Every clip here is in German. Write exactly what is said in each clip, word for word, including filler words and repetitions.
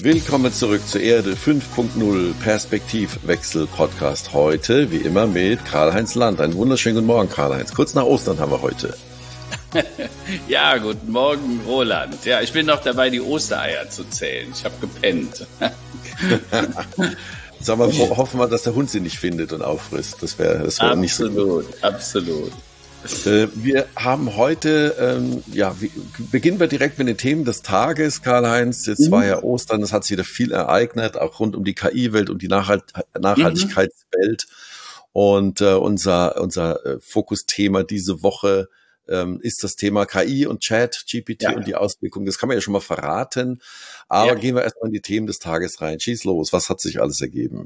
Willkommen zurück zur Erde fünf Punkt null Perspektivwechsel Podcast. Heute, wie immer, mit Karl-Heinz Land. Einen wunderschönen guten Morgen, Karl-Heinz. Kurz nach Ostern haben wir heute. Ja, guten Morgen, Roland. Ja, ich bin noch dabei, die Ostereier zu zählen. Ich habe gepennt. Sagen wir, hoffen wir, dass der Hund sie nicht findet und auffrisst. Das wäre das wär nicht so gut. Absolut, absolut. Wir haben heute, ähm, ja, wie, beginnen wir direkt mit den Themen des Tages, Karl-Heinz. Jetzt mhm. war ja Ostern, es hat sich wieder viel ereignet, auch rund um die K I-Welt und die Nachhalt Nachhaltigkeitswelt. Mhm. Und äh, unser, unser äh, Fokusthema diese Woche ähm, ist das Thema K I und Chat, G P T ja. und die Auswirkungen. Das kann man ja schon mal verraten. Aber ja. gehen wir erstmal in die Themen des Tages rein. Schieß los, was hat sich alles ergeben?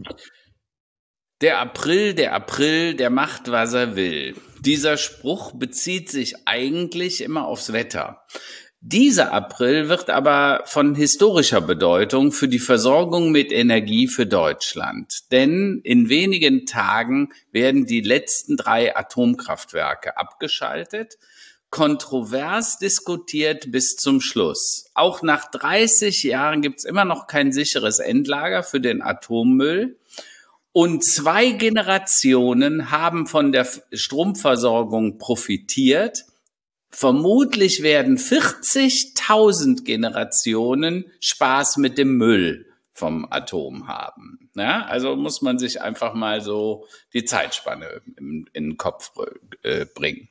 Der April, der April, der macht, was er will. Dieser Spruch bezieht sich eigentlich immer aufs Wetter. Dieser April wird aber von historischer Bedeutung für die Versorgung mit Energie für Deutschland. Denn in wenigen Tagen werden die letzten drei Atomkraftwerke abgeschaltet. Kontrovers diskutiert bis zum Schluss. Auch nach dreißig Jahren gibt es immer noch kein sicheres Endlager für den Atommüll. Und zwei Generationen haben von der Stromversorgung profitiert. Vermutlich werden vierzigtausend Generationen Spaß mit dem Müll vom Atom haben. Ja, also muss man sich einfach mal so die Zeitspanne in, in den Kopf äh, bringen.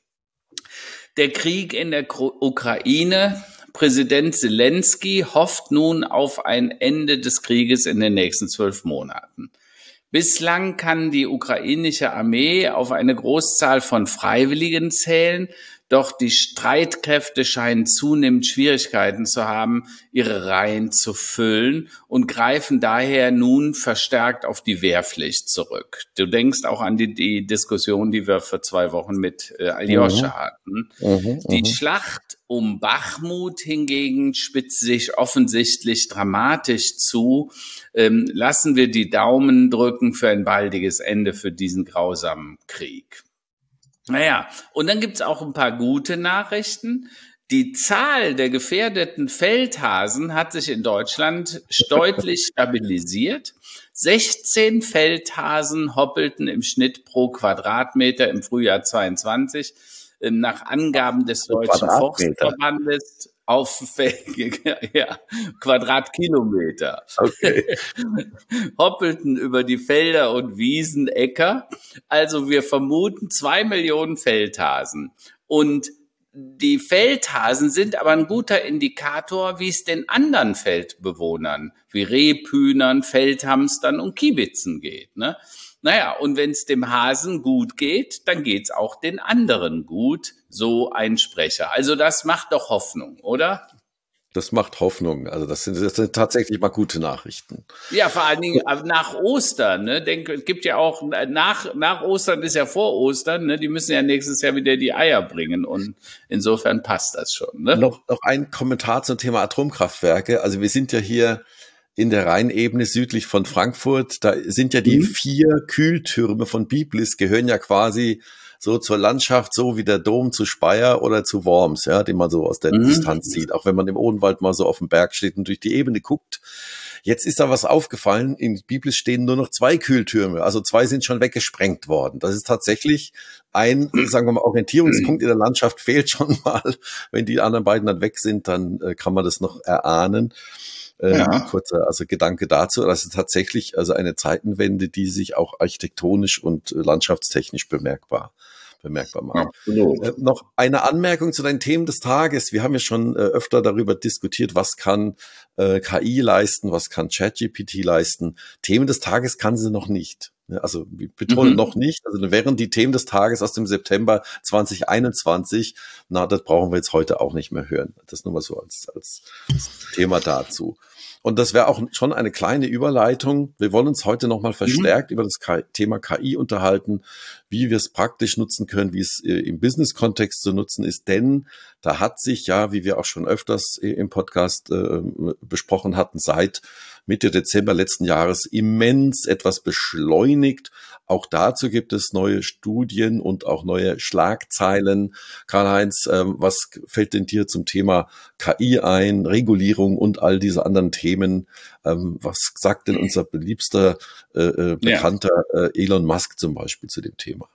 Der Krieg in der Ukraine. Präsident Zelensky hofft nun auf ein Ende des Krieges in den nächsten zwölf Monaten. Bislang kann die ukrainische Armee auf eine Großzahl von Freiwilligen zählen, doch die Streitkräfte scheinen zunehmend Schwierigkeiten zu haben, ihre Reihen zu füllen und greifen daher nun verstärkt auf die Wehrpflicht zurück. Du denkst auch an die, die Diskussion, die wir vor zwei Wochen mit äh, Aljoscha mhm. hatten. Mhm, die mhm. Schlacht um Bachmut hingegen spitzt sich offensichtlich dramatisch zu. Ähm, lassen wir die Daumen drücken für ein baldiges Ende für diesen grausamen Krieg. Naja, und dann gibt's auch ein paar gute Nachrichten. Die Zahl der gefährdeten Feldhasen hat sich in Deutschland deutlich stabilisiert. sechzehn Feldhasen hoppelten im Schnitt pro Quadratmeter im Frühjahr zweiundzwanzig. Nach Angaben des Deutschen Forstverbandes auf ja, Quadratkilometer. Okay. Hoppelten über die Felder und Wiesen, Äcker. Also wir vermuten zwei Millionen Feldhasen. Und die Feldhasen sind aber ein guter Indikator, wie es den anderen Feldbewohnern, wie Rebhühnern, Feldhamstern und Kiebitzen geht, ne? Naja, und wenn es dem Hasen gut geht, dann geht's auch den anderen gut, so ein Sprecher. Also das macht doch Hoffnung, oder? Das macht Hoffnung. Also das sind, das sind tatsächlich mal gute Nachrichten. Ja, vor allen Dingen nach Ostern. Ne? Denk, es gibt ja auch, nach, nach Ostern ist ja vor Ostern, ne? Die müssen ja nächstes Jahr wieder die Eier bringen. Und insofern passt das schon. Ne? Noch, noch ein Kommentar zum Thema Atomkraftwerke. Also wir sind ja hier in der Rheinebene südlich von Frankfurt, da sind ja die mhm. vier Kühltürme von Biblis, gehören ja quasi so zur Landschaft, so wie der Dom zu Speyer oder zu Worms, ja, den man so aus der mhm. Distanz sieht, auch wenn man im Odenwald mal so auf dem Berg steht und durch die Ebene guckt. Jetzt ist da was aufgefallen, in Biblis stehen nur noch zwei Kühltürme, also zwei sind schon weggesprengt worden. Das ist tatsächlich ein, sagen wir mal, Orientierungspunkt in der Landschaft fehlt schon mal. Wenn die anderen beiden dann weg sind, dann äh, kann man das noch erahnen. Äh, ja. Kurzer also Gedanke dazu, das ist tatsächlich also eine Zeitenwende, die sich auch architektonisch und äh, landschaftstechnisch bemerkbar bemerkbar macht. Äh, noch eine Anmerkung zu den Themen des Tages. Wir haben ja schon äh, öfter darüber diskutiert, was kann äh, K I leisten, was kann ChatGPT leisten. Themen des Tages kann sie noch nicht. Also wir betonen mhm. noch nicht. Also wären die Themen des Tages aus dem September zwanzig einundzwanzig, na, das brauchen wir jetzt heute auch nicht mehr hören. Das nur mal so als, als Thema dazu. Und das wäre auch schon eine kleine Überleitung. Wir wollen uns heute nochmal verstärkt mhm. über das K- Thema K I unterhalten, wie wir es praktisch nutzen können, wie es äh, im Business-Kontext zu nutzen ist. Denn da hat sich ja, wie wir auch schon öfters äh, im Podcast äh, besprochen hatten, seit Mitte Dezember letzten Jahres immens etwas beschleunigt, Auch dazu gibt es neue Studien und auch neue Schlagzeilen. Karl-Heinz, ähm, was fällt denn dir zum Thema K I ein, Regulierung und all diese anderen Themen? Ähm, was sagt denn unser beliebster, äh, äh, Ja. bekannter äh, Elon Musk zum Beispiel zu dem Thema?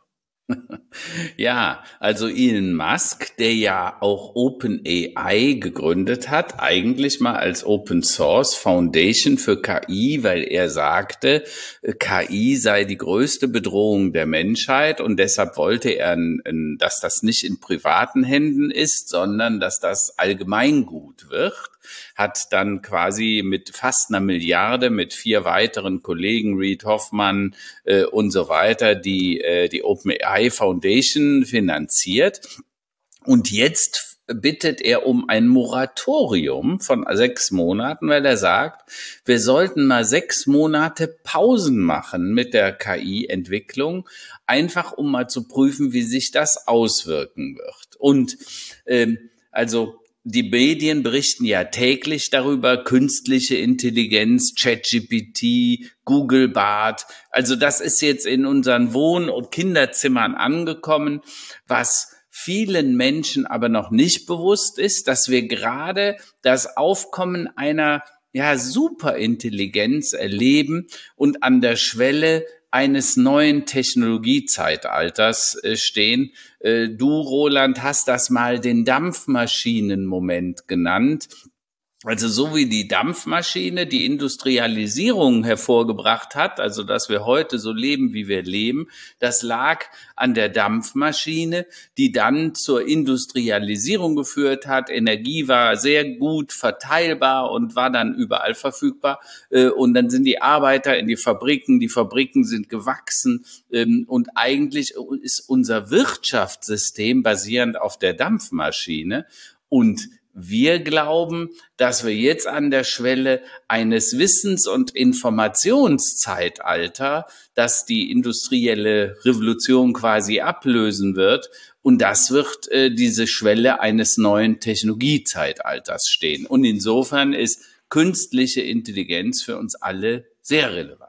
Ja, also Elon Musk, der ja auch OpenAI gegründet hat, eigentlich mal als Open Source Foundation für K I, weil er sagte, K I sei die größte Bedrohung der Menschheit und deshalb wollte er, dass das nicht in privaten Händen ist, sondern dass das Allgemeingut wird. Hat dann quasi mit fast einer Milliarde, mit vier weiteren Kollegen, Reid Hoffman äh, und so weiter, die, äh, die OpenAI Foundation finanziert. Und jetzt bittet er um ein Moratorium von sechs Monaten, weil er sagt, wir sollten mal sechs Monate Pausen machen mit der K I-Entwicklung, einfach um mal zu prüfen, wie sich das auswirken wird. Und ähm, also die Medien berichten ja täglich darüber, künstliche Intelligenz, ChatGPT, Google Bart. Also das ist jetzt in unseren Wohn- und Kinderzimmern angekommen, was vielen Menschen aber noch nicht bewusst ist, dass wir gerade das Aufkommen einer ja, Superintelligenz erleben und an der Schwelle eines neuen Technologiezeitalters äh, stehen. Äh, du, Roland, hast das mal den Dampfmaschinenmoment genannt. Also so wie die Dampfmaschine die Industrialisierung hervorgebracht hat, also dass wir heute so leben, wie wir leben, das lag an der Dampfmaschine, die dann zur Industrialisierung geführt hat. Energie war sehr gut verteilbar und war dann überall verfügbar. Und dann sind die Arbeiter in die Fabriken, die Fabriken sind gewachsen. Und eigentlich ist unser Wirtschaftssystem basierend auf der Dampfmaschine. Und wir glauben, dass wir jetzt an der Schwelle eines Wissens- und Informationszeitalter, das die industrielle Revolution quasi ablösen wird. Und das wird äh, diese Schwelle eines neuen Technologiezeitalters stehen. Und insofern ist künstliche Intelligenz für uns alle sehr relevant.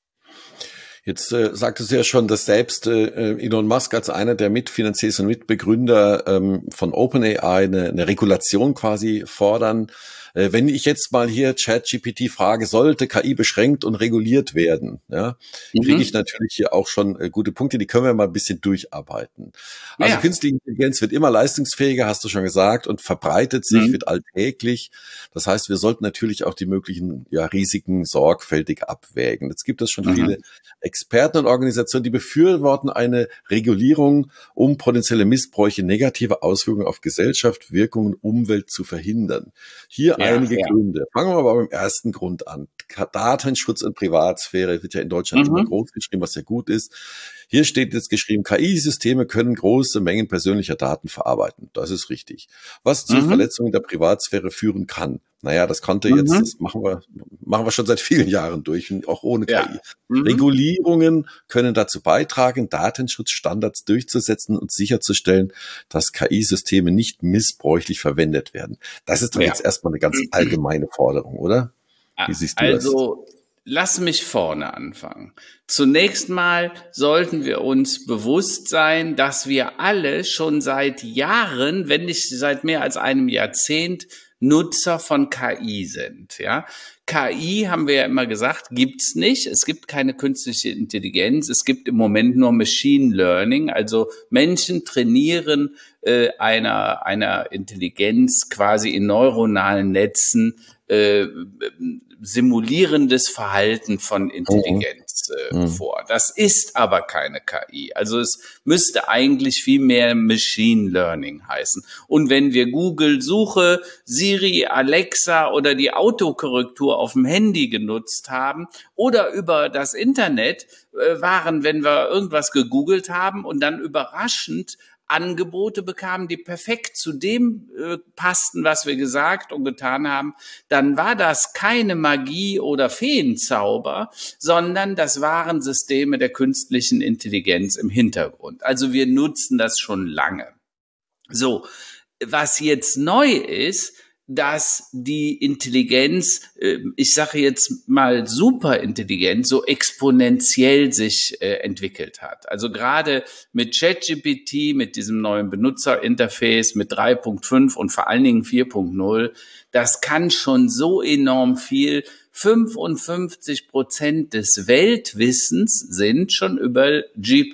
Jetzt äh, sagtest du ja schon, dass selbst äh, Elon Musk als einer der Mitfinanziers und Mitbegründer ähm, von OpenAI eine, eine Regulation quasi fordern. Äh, wenn ich jetzt mal hier ChatGPT frage, sollte K I beschränkt und reguliert werden, ja, mhm. kriege ich natürlich hier auch schon äh, gute Punkte, die können wir mal ein bisschen durcharbeiten. Also ja. Künstliche Intelligenz wird immer leistungsfähiger, hast du schon gesagt, und verbreitet sich, mhm. wird alltäglich. Das heißt, wir sollten natürlich auch die möglichen ja, Risiken sorgfältig abwägen. Jetzt gibt es schon mhm. viele Experten und Organisationen, die befürworten eine Regulierung, um potenzielle Missbräuche, negative Auswirkungen auf Gesellschaft, Wirkungen, Umwelt zu verhindern. Hier ja, einige ja. Gründe. Fangen wir aber beim ersten Grund an. Datenschutz und Privatsphäre wird ja in Deutschland mhm. immer groß geschrieben, was ja gut ist. Hier steht jetzt geschrieben, K I-Systeme können große Mengen persönlicher Daten verarbeiten. Das ist richtig. Was zu mhm. Verletzungen der Privatsphäre führen kann. Naja, das konnte mhm. jetzt, das machen wir, machen wir schon seit vielen Jahren durch, auch ohne K I. Ja. Mhm. Regulierungen können dazu beitragen, Datenschutzstandards durchzusetzen und sicherzustellen, dass K I-Systeme nicht missbräuchlich verwendet werden. Das ist doch ja. jetzt erstmal eine ganz allgemeine Forderung, oder? Wie siehst du also, das? Lass mich vorne anfangen. Zunächst mal sollten wir uns bewusst sein, dass wir alle schon seit Jahren, wenn nicht seit mehr als einem Jahrzehnt, Nutzer von K I sind. Ja, K I, haben wir ja immer gesagt, gibt's nicht. Es gibt keine künstliche Intelligenz. Es gibt im Moment nur Machine Learning. Also Menschen trainieren äh, einer einer Intelligenz quasi in neuronalen Netzen äh, simulierendes Verhalten von Intelligenz äh, mhm. vor. Das ist aber keine K I. Also es müsste eigentlich viel mehr Machine Learning heißen. Und wenn wir Google Suche, Siri, Alexa oder die Autokorrektur auf dem Handy genutzt haben oder über das Internet äh, waren, wenn wir irgendwas gegoogelt haben und dann überraschend Angebote bekamen, die perfekt zu dem äh, passten, was wir gesagt und getan haben, dann war das keine Magie oder Feenzauber, sondern das waren Systeme der künstlichen Intelligenz im Hintergrund. Also wir nutzen das schon lange. So, was jetzt neu ist, dass die Intelligenz, ich sage jetzt mal Superintelligenz, so exponentiell sich äh, entwickelt hat. Also gerade mit ChatGPT, mit diesem neuen Benutzerinterface, mit drei Punkt fünf und vor allen Dingen vier Punkt null, das kann schon so enorm viel. fünfundfünfzig Prozent des Weltwissens sind schon über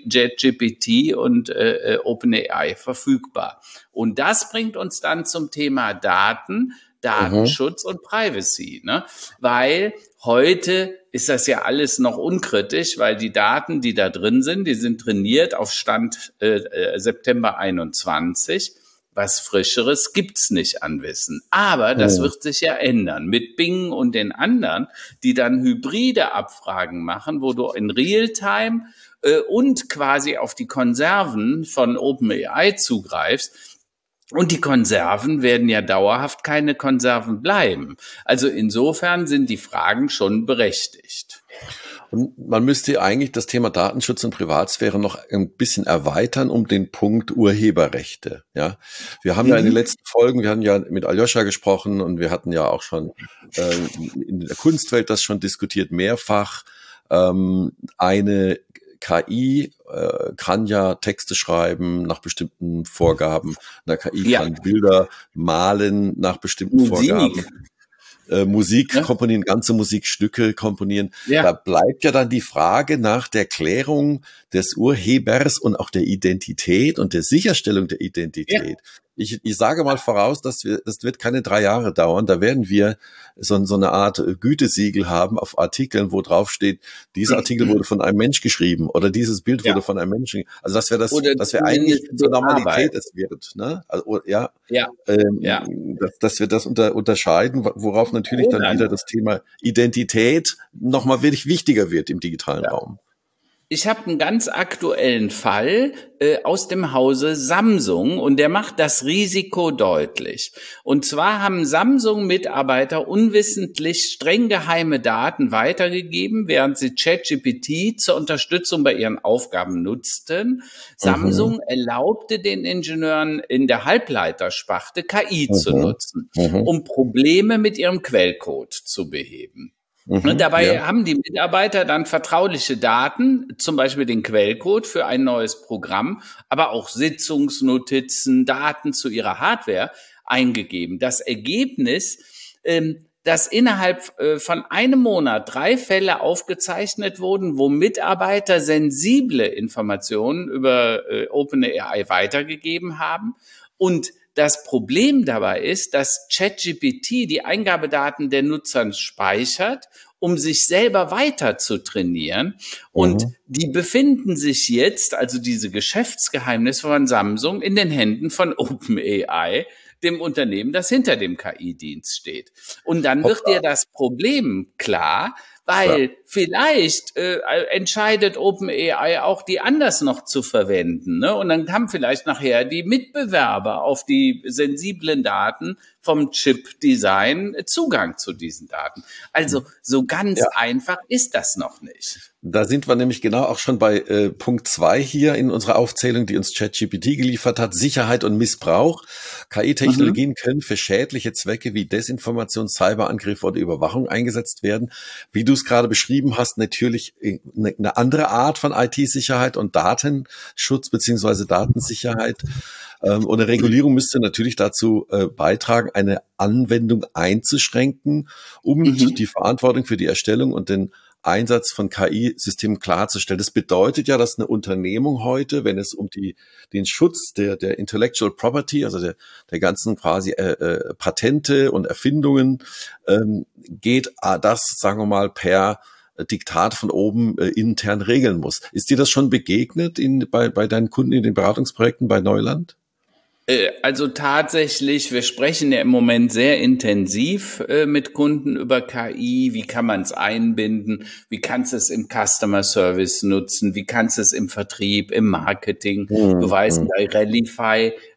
ChatGPT und äh, OpenAI verfügbar. Und das bringt uns dann zum Thema Daten, Datenschutz mhm. und Privacy, ne? Weil heute ist das ja alles noch unkritisch, weil die Daten, die da drin sind, die sind trainiert auf Stand äh, September einundzwanzig. Was Frischeres gibt's nicht an Wissen. Aber das wird sich ja ändern. Mit Bing und den anderen, die dann hybride Abfragen machen, wo du in Realtime äh, und quasi auf die Konserven von OpenAI zugreifst. Und die Konserven werden ja dauerhaft keine Konserven bleiben. Also insofern sind die Fragen schon berechtigt. Und man müsste eigentlich das Thema Datenschutz und Privatsphäre noch ein bisschen erweitern um den Punkt Urheberrechte. Ja, wir haben mhm. ja in den letzten Folgen, wir hatten ja mit Aljoscha gesprochen und wir hatten ja auch schon äh, in der Kunstwelt das schon diskutiert mehrfach. Ähm, eine K I äh, kann ja Texte schreiben nach bestimmten Vorgaben. Eine K I ja. kann Bilder malen nach bestimmten Musik. Vorgaben. Äh, Musik ja. komponieren, ganze Musikstücke komponieren. Ja. Da bleibt ja dann die Frage nach der Klärung des Urhebers und auch der Identität und der Sicherstellung der Identität. Ja. Ich, ich sage mal voraus, dass wir, das wird keine drei Jahre dauern. Da werden wir so, so eine Art Gütesiegel haben auf Artikeln, wo drauf steht, dieser Artikel wurde von einem Mensch geschrieben oder dieses Bild ja. wurde von einem Menschen. Also das wäre das, das wäre eigentlich zur Normalität es wird, ne? Also ja, ja. Ähm, ja. Dass, dass wir das unter, unterscheiden, worauf natürlich oh, dann nein. wieder das Thema Identität nochmal wirklich wichtiger wird im digitalen ja. Raum. Ich habe einen ganz aktuellen Fall äh, aus dem Hause Samsung und der macht das Risiko deutlich. Und zwar haben Samsung-Mitarbeiter unwissentlich streng geheime Daten weitergegeben, während sie ChatGPT zur Unterstützung bei ihren Aufgaben nutzten. Samsung mhm. erlaubte den Ingenieuren in der Halbleitersparte K I mhm. zu nutzen, mhm. um Probleme mit ihrem Quellcode zu beheben. Und dabei ja. haben die Mitarbeiter dann vertrauliche Daten, zum Beispiel den Quellcode für ein neues Programm, aber auch Sitzungsnotizen, Daten zu ihrer Hardware eingegeben. Das Ergebnis, ähm, dass innerhalb äh, von einem Monat drei Fälle aufgezeichnet wurden, wo Mitarbeiter sensible Informationen über äh, OpenAI weitergegeben haben. Und das Problem dabei ist, dass ChatGPT die Eingabedaten der Nutzer speichert, um sich selber weiter zu trainieren. Und mhm. die befinden sich jetzt, also diese Geschäftsgeheimnisse von Samsung, in den Händen von OpenAI, dem Unternehmen, das hinter dem K I-Dienst steht. Und dann wird dir das Problem klar, weil ja. vielleicht äh, entscheidet OpenAI auch, die anders noch zu verwenden, ne? Und dann haben vielleicht nachher die Mitbewerber auf die sensiblen Daten vom Chip-Design Zugang zu diesen Daten. Also so ganz ja. einfach ist das noch nicht. Da sind wir nämlich genau auch schon bei äh, Punkt zwei hier in unserer Aufzählung, die uns ChatGPT geliefert hat. Sicherheit und Missbrauch. K I-Technologien mhm. können für schädliche Zwecke wie Desinformation, Cyberangriffe oder Überwachung eingesetzt werden. Wie du es gerade beschrieben hast, natürlich eine, eine andere Art von I T-Sicherheit und Datenschutz beziehungsweise Datensicherheit. Ähm, und eine Regulierung müsste natürlich dazu äh, beitragen, eine Anwendung einzuschränken, um mhm. die Verantwortung für die Erstellung und den Einsatz von K I-Systemen klarzustellen. Das bedeutet ja, dass eine Unternehmung heute, wenn es um die, den Schutz der, der Intellectual Property, also der, der ganzen quasi äh, äh, Patente und Erfindungen ähm, geht, äh, das, sagen wir mal, per Diktat von oben äh, intern regeln muss. Ist dir das schon begegnet in, bei, bei deinen Kunden in den Beratungsprojekten bei Neuland? Also tatsächlich, wir sprechen ja im Moment sehr intensiv äh, mit Kunden über K I. Wie kann man es einbinden? Wie kannst du es im Customer Service nutzen? Wie kannst du es im Vertrieb, im Marketing? Mhm. Du weißt, bei Rallify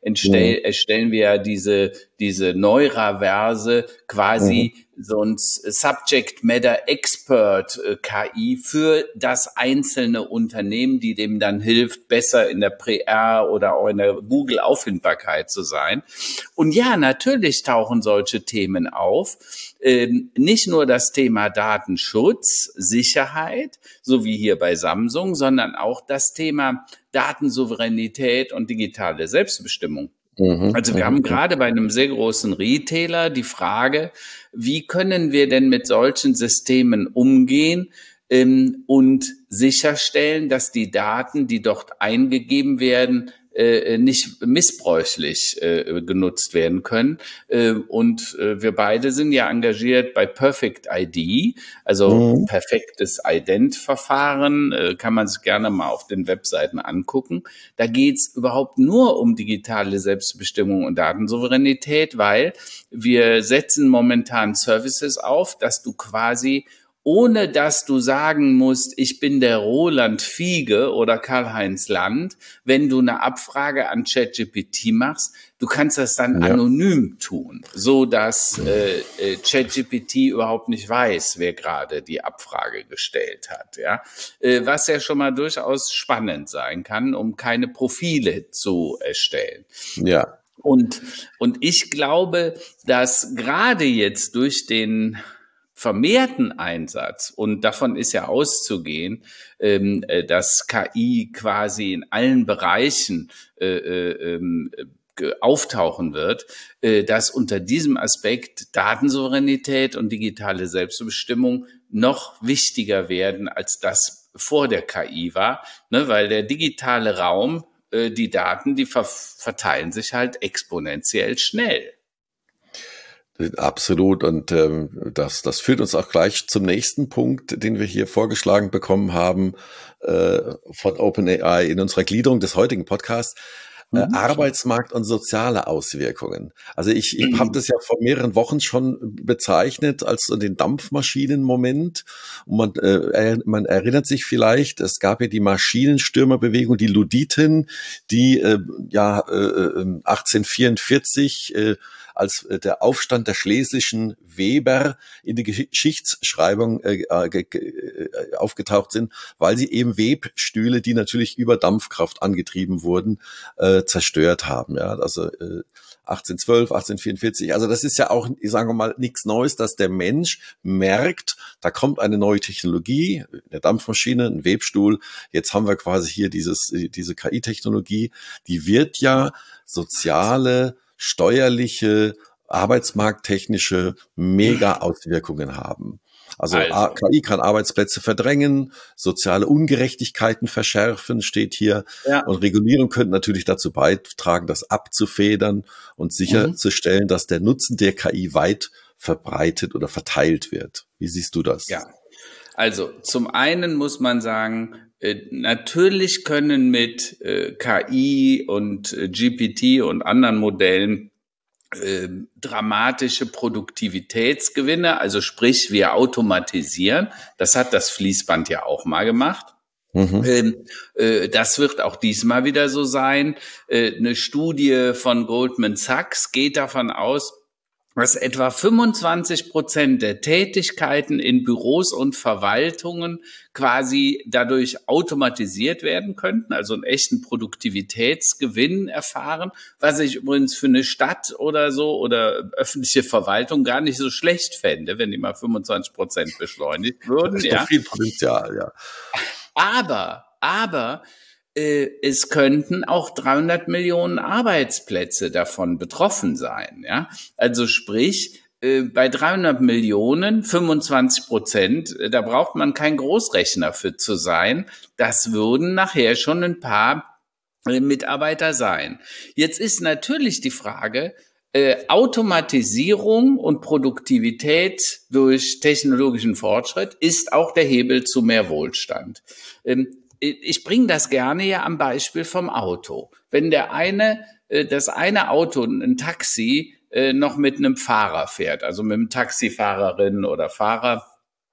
entstell, mhm. erstellen wir ja diese, diese Neuraverse, quasi mhm. so ein Subject Matter Expert äh, K I für das einzelne Unternehmen, die dem dann hilft, besser in der P R oder auch in der Google-Auffindbarkeit zu sein. Und ja, natürlich tauchen solche Themen auf. Ähm, nicht nur das Thema Datenschutz, Sicherheit, so wie hier bei Samsung, sondern auch das Thema Datensouveränität und digitale Selbstbestimmung. Mhm, also wir haben gerade bei einem sehr großen Retailer die Frage, wie können wir denn mit solchen Systemen umgehen ähm, und sicherstellen, dass die Daten, die dort eingegeben werden, äh, nicht missbräuchlich äh, genutzt werden können. Äh, und äh, wir beide sind ja engagiert bei Perfect I D, also mhm. perfektes Ident-Verfahren, äh, kann man sich gerne mal auf den Webseiten angucken. Da geht's überhaupt nur um digitale Selbstbestimmung und Datensouveränität, weil wir setzen momentan Services auf, dass du quasi ohne dass du sagen musst, ich bin der Roland Fiege oder Karl-Heinz Land, wenn du eine Abfrage an ChatGPT machst, du kannst das dann ja. anonym tun, so dass äh, äh, ChatGPT überhaupt nicht weiß, wer gerade die Abfrage gestellt hat, ja, äh, was ja schon mal durchaus spannend sein kann, um keine Profile zu erstellen. Ja. Und und ich glaube, dass gerade jetzt durch den vermehrten Einsatz, und davon ist ja auszugehen, ähm, dass K I quasi in allen Bereichen äh, äh, äh, auftauchen wird, äh, dass unter diesem Aspekt Datensouveränität und digitale Selbstbestimmung noch wichtiger werden, als das vor der K I war, ne, weil der digitale Raum, äh, die Daten, die ver- verteilen sich halt exponentiell schnell. Absolut. Und ähm, das, das führt uns auch gleich zum nächsten Punkt, den wir hier vorgeschlagen bekommen haben äh, von OpenAI in unserer Gliederung des heutigen Podcasts. Äh, mhm. Arbeitsmarkt und soziale Auswirkungen. Also ich, ich habe das ja vor mehreren Wochen schon bezeichnet als so den Dampfmaschinenmoment. Und man, äh, man erinnert sich vielleicht, es gab ja die Maschinenstürmerbewegung, die Luditen, die äh, ja äh, achtzehnhundertvierundvierzig äh, als der Aufstand der schlesischen Weber in die Geschichtsschreibung äh, äh, aufgetaucht sind, weil sie eben Webstühle, die natürlich über Dampfkraft angetrieben wurden, äh, zerstört haben. Ja, also äh, achtzehnhundertzwölf, achtzehnhundertvierundvierzig. Also das ist ja auch, ich sage mal, nichts Neues, dass der Mensch merkt, da kommt eine neue Technologie, eine Dampfmaschine, ein Webstuhl. Jetzt haben wir quasi hier dieses diese K I-Technologie, die wird ja soziale, steuerliche, arbeitsmarkttechnische Mega-Auswirkungen haben. Also, also K I kann Arbeitsplätze verdrängen, soziale Ungerechtigkeiten verschärfen, steht hier. Ja. Und Regulierung könnte natürlich dazu beitragen, das abzufedern und sicherzustellen, mhm. dass der Nutzen der K I weit verbreitet oder verteilt wird. Wie siehst du das? Ja, also zum einen muss man sagen, äh, natürlich können mit äh, K I und äh, G P T und anderen Modellen äh, dramatische Produktivitätsgewinne, also sprich wir automatisieren, das hat das Fließband ja auch mal gemacht. Mhm. Ähm, äh, das wird auch diesmal wieder so sein. Äh, eine Studie von Goldman Sachs geht davon aus, dass etwa fünfundzwanzig Prozent der Tätigkeiten in Büros und Verwaltungen quasi dadurch automatisiert werden könnten, also einen echten Produktivitätsgewinn erfahren, was ich übrigens für eine Stadt oder so oder öffentliche Verwaltung gar nicht so schlecht fände, wenn die mal fünfundzwanzig Prozent beschleunigt würden. Das ist ja doch viel Potenzial, ja. Aber, aber es könnten auch dreihundert Millionen Arbeitsplätze davon betroffen sein. Ja, also sprich, bei dreihundert Millionen, fünfundzwanzig Prozent, da braucht man kein Großrechner für zu sein. Das würden nachher schon ein paar Mitarbeiter sein. Jetzt ist natürlich die Frage, äh, Automatisierung und Produktivität durch technologischen Fortschritt ist auch der Hebel zu mehr Wohlstand. Ähm, Ich bringe das gerne ja am Beispiel vom Auto. Wenn der eine, das eine Auto, ein Taxi, noch mit einem Fahrer fährt, also mit einem Taxifahrerin oder Fahrer,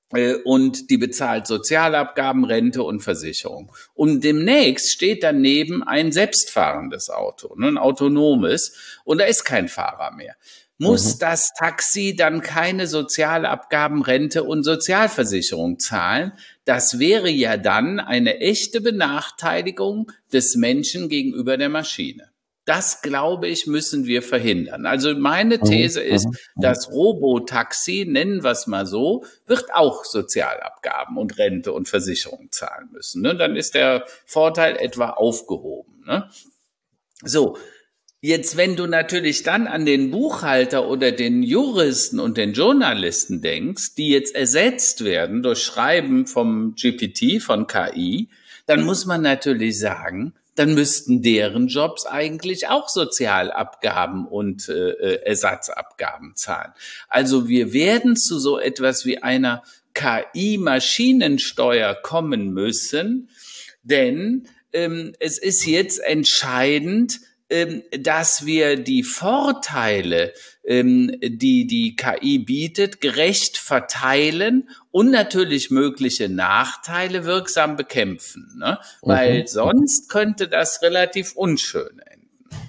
und die bezahlt Sozialabgaben, Rente und Versicherung. Und demnächst steht daneben ein selbstfahrendes Auto, ein autonomes, und da ist kein Fahrer mehr. Muss mhm. das Taxi dann keine Sozialabgaben, Rente und Sozialversicherung zahlen? Das wäre ja dann eine echte Benachteiligung des Menschen gegenüber der Maschine. Das, glaube ich, müssen wir verhindern. Also meine These ist, das Robotaxi, nennen wir es mal so, wird auch Sozialabgaben und Rente und Versicherung zahlen müssen. Ne? Dann ist der Vorteil etwa aufgehoben. Ne? So, jetzt, wenn du natürlich dann an den Buchhalter oder den Juristen und den Journalisten denkst, die jetzt ersetzt werden durch Schreiben vom G P T, von K I, dann muss man natürlich sagen, dann müssten deren Jobs eigentlich auch Sozialabgaben und äh, Ersatzabgaben zahlen. Also wir werden zu so etwas wie einer K I-Maschinensteuer kommen müssen, denn ähm, es ist jetzt entscheidend, ähm, dass wir die Vorteile, ähm, die die K I bietet, gerecht verteilen und natürlich mögliche Nachteile wirksam bekämpfen, ne? Mhm. Weil sonst könnte das relativ unschön enden.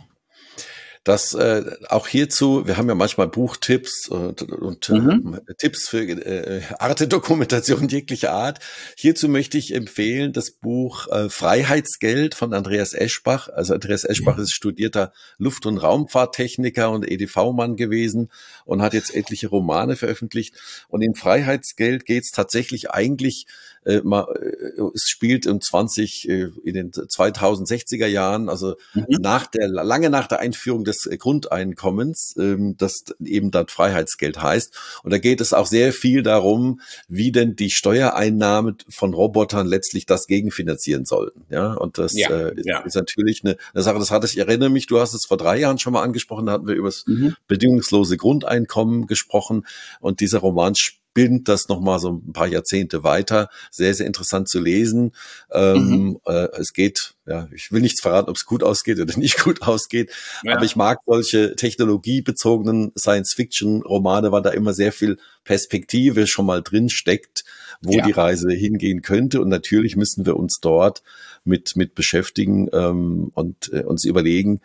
Das äh, auch hierzu, wir haben ja manchmal Buchtipps und, und mhm. äh, Tipps für äh, Arte-Dokumentation jeglicher Art. Hierzu möchte ich empfehlen das Buch äh, Freiheitsgeld von Andreas Eschbach. Also Andreas Eschbach ist studierter Luft- und Raumfahrttechniker und E D V-Mann gewesen und hat jetzt etliche Romane veröffentlicht. Und in Freiheitsgeld geht es tatsächlich eigentlich Äh, mal, äh, es spielt im zwanzig äh, in den zweitausendsechziger Jahren, also mhm. nach der lange nach der Einführung des äh, Grundeinkommens, ähm, das eben dann Freiheitsgeld heißt. Und da geht es auch sehr viel darum, wie denn die Steuereinnahmen von Robotern letztlich das gegenfinanzieren sollten. Ja, und das ja, äh, ist, ja. ist natürlich eine, eine Sache. Das hatte ich, ich erinnere mich, du hast es vor drei Jahren schon mal angesprochen, da hatten wir über das mhm. bedingungslose Grundeinkommen gesprochen, und dieser Roman spinnt das nochmal so ein paar Jahrzehnte weiter. Sehr, sehr interessant zu lesen. Ähm, mhm. äh, es geht, ja, ich will nichts verraten, ob es gut ausgeht oder nicht gut ausgeht, ja. aber ich mag solche technologiebezogenen Science-Fiction-Romane, weil da immer sehr viel Perspektive schon mal drin steckt, wo ja. die Reise hingehen könnte. Und natürlich müssen wir uns dort mit, mit beschäftigen ähm, und äh, uns überlegen,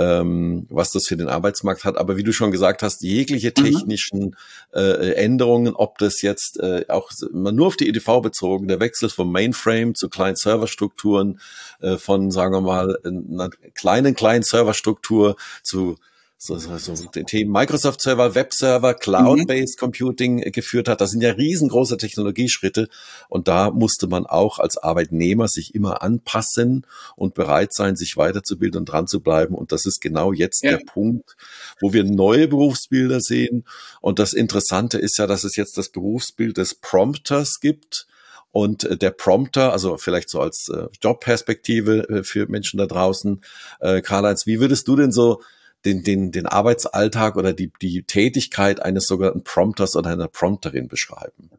ähm, was das für den Arbeitsmarkt hat. Aber wie du schon gesagt hast, jegliche technischen äh, Änderungen, ob das jetzt äh, auch nur auf die E D V bezogen, der Wechsel vom Mainframe zu Client-Server-Strukturen, äh, von, sagen wir mal, einer kleinen Client-Server-Struktur zu so, so, so den Themen Microsoft-Server, Web-Server, Cloud-Based Computing geführt hat. Das sind ja riesengroße Technologieschritte, und da musste man auch als Arbeitnehmer sich immer anpassen und bereit sein, sich weiterzubilden und dran zu bleiben. Und das ist genau jetzt ja. der Punkt, wo wir neue Berufsbilder sehen. Und das Interessante ist ja, dass es jetzt das Berufsbild des Prompters gibt. Und der Prompter, also vielleicht so als äh, Jobperspektive äh, für Menschen da draußen, äh, Karl-Heinz, wie würdest du denn so den, den, den Arbeitsalltag oder die, die Tätigkeit eines sogenannten Prompters oder einer Prompterin beschreiben?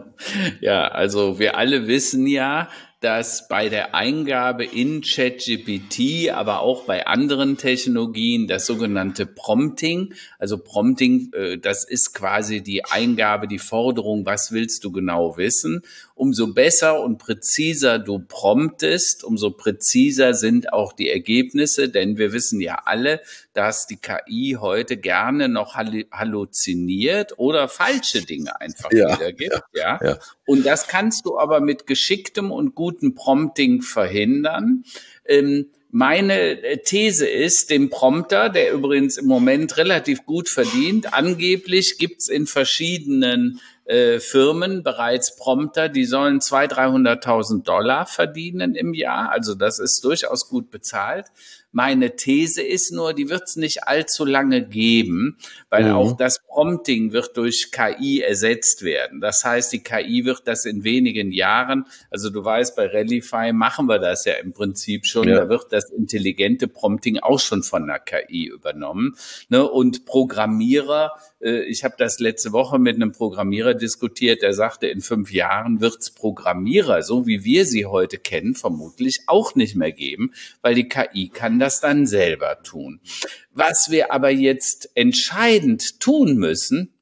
Ja, also wir alle wissen ja, dass bei der Eingabe in ChatGPT, aber auch bei anderen Technologien, das sogenannte Prompting, also Prompting, das ist quasi die Eingabe, die Forderung, was willst du genau wissen? Umso besser und präziser du promptest, umso präziser sind auch die Ergebnisse, denn wir wissen ja alle, dass die K I heute gerne noch halluziniert oder falsche Dinge einfach ja, wiedergibt. Ja, ja. ja. Und das kannst du aber mit geschicktem und gutem Prompting verhindern. Ähm, meine These ist, dem Prompter, der übrigens im Moment relativ gut verdient, angeblich gibt's in verschiedenen äh, Firmen bereits Prompter, die sollen zweihunderttausend, dreihunderttausend Dollar verdienen im Jahr. Also das ist durchaus gut bezahlt. Meine These ist nur, die wird es nicht allzu lange geben, weil mhm. auch das Prompting wird durch K I ersetzt werden. Das heißt, die K I wird das in wenigen Jahren, also du weißt, bei Relify machen wir das ja im Prinzip schon, ja. da wird das intelligente Prompting auch schon von der K I übernommen. Ne? Und Programmierer, äh, ich habe das letzte Woche mit einem Programmierer diskutiert, der sagte, in fünf Jahren wird es Programmierer, so wie wir sie heute kennen, vermutlich auch nicht mehr geben, weil die K I kann das dann selber tun. Was wir aber jetzt entscheidend tun müssen,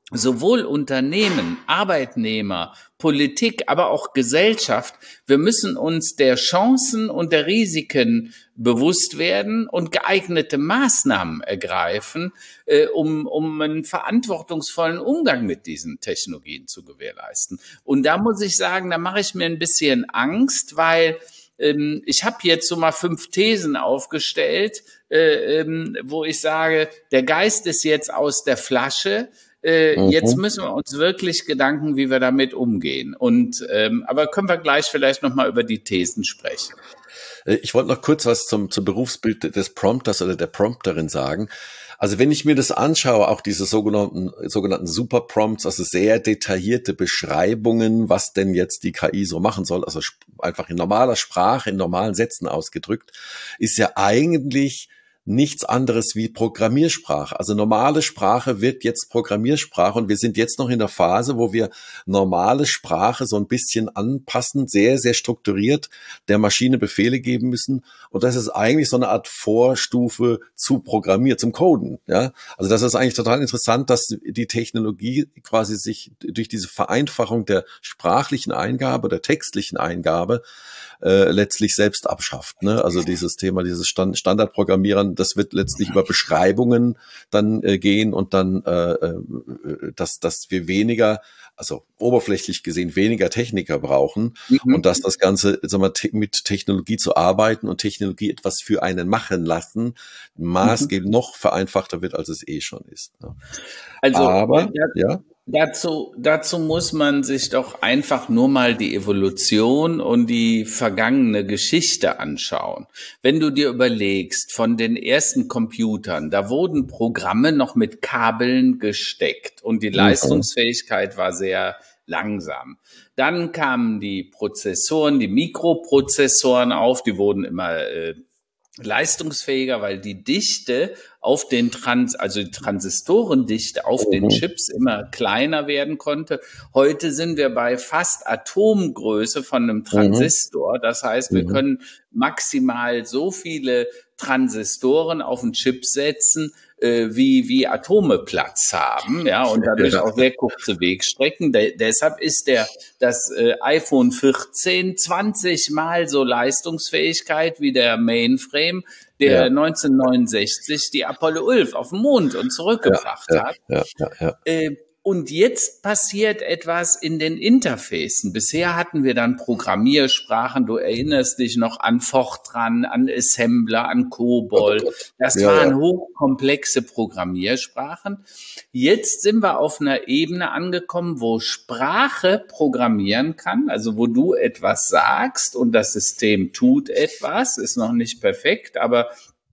sowohl Unternehmen, Arbeitnehmer, Politik, aber auch Gesellschaft, wir müssen uns der Chancen und der Risiken bewusst werden und geeignete Maßnahmen ergreifen, äh, um, um einen verantwortungsvollen Umgang mit diesen Technologien zu gewährleisten. Und da muss ich sagen, da mache ich mir ein bisschen Angst, weil ähm, ich habe jetzt so mal fünf Thesen aufgestellt, äh, ähm, wo ich sage, der Geist ist jetzt aus der Flasche. Äh, jetzt Mhm. müssen wir uns wirklich Gedanken, wie wir damit umgehen. Und ähm, aber können wir gleich vielleicht noch mal über die Thesen sprechen. Äh, Ich wollte noch kurz was zum, zum Berufsbild des Prompters oder der Prompterin sagen. Also wenn ich mir das anschaue, auch diese sogenannten, sogenannten Superprompts, also sehr detaillierte Beschreibungen, was denn jetzt die K I so machen soll, also sp- einfach in normaler Sprache, in normalen Sätzen ausgedrückt, ist ja eigentlich nichts anderes wie Programmiersprache. Also normale Sprache wird jetzt Programmiersprache und wir sind jetzt noch in der Phase, wo wir normale Sprache so ein bisschen anpassen, sehr, sehr strukturiert der Maschine Befehle geben müssen. Und das ist eigentlich so eine Art Vorstufe zu Programmieren, zum Coden. Ja, also das ist eigentlich total interessant, dass die Technologie quasi sich durch diese Vereinfachung der sprachlichen Eingabe, der textlichen Eingabe äh, letztlich selbst abschafft. Ne? Also dieses Thema, dieses Stand Standardprogrammieren, das wird letztlich über Beschreibungen dann äh, gehen und dann, äh, äh, dass, dass wir weniger, also oberflächlich gesehen weniger Techniker brauchen und Mhm. dass das Ganze, sagen wir, te mit Technologie zu arbeiten und Technologie etwas für einen machen lassen, Mhm. maßgeblich noch vereinfachter wird, als es eh schon ist. Ne? Also äh, Aber, da, ja, dazu, dazu muss man sich doch einfach nur mal die Evolution und die vergangene Geschichte anschauen. Wenn du dir überlegst, von den ersten Computern, da wurden Programme noch mit Kabeln gesteckt und die mhm, Leistungsfähigkeit war sehr langsam. Dann kamen die Prozessoren, die Mikroprozessoren auf, die wurden immer äh, leistungsfähiger, weil die Dichte auf den Trans, also die Transistorendichte auf den mhm, Chips immer kleiner werden konnte. Heute sind wir bei fast Atomgröße von einem mhm, Transistor. Das heißt, wir mhm. können maximal so viele Transistoren auf den Chip setzen, äh, wie, wie Atome Platz haben, ja, und dadurch Ja, auch sehr kurze Wegstrecken. De deshalb ist der, das äh, iPhone vierzehn zwanzig mal so Leistungsfähigkeit wie der Mainframe, der ja, neunzehnhundertneunundsechzig die Apollo elf auf den Mond und ja, zurückgebracht ja, hat. ja, ja, ja. Äh, und jetzt passiert etwas in den Interfacen. Bisher hatten wir dann Programmiersprachen. Du erinnerst dich noch an Fortran, an Assembler, an Gott, oh COBOL. Gott. Das Ja, ja. waren hochkomplexe Programmiersprachen. Jetzt sind wir auf einer Ebene angekommen, wo Sprache programmieren kann, also wo du etwas sagst und das System tut etwas, ist noch nicht perfekt, aber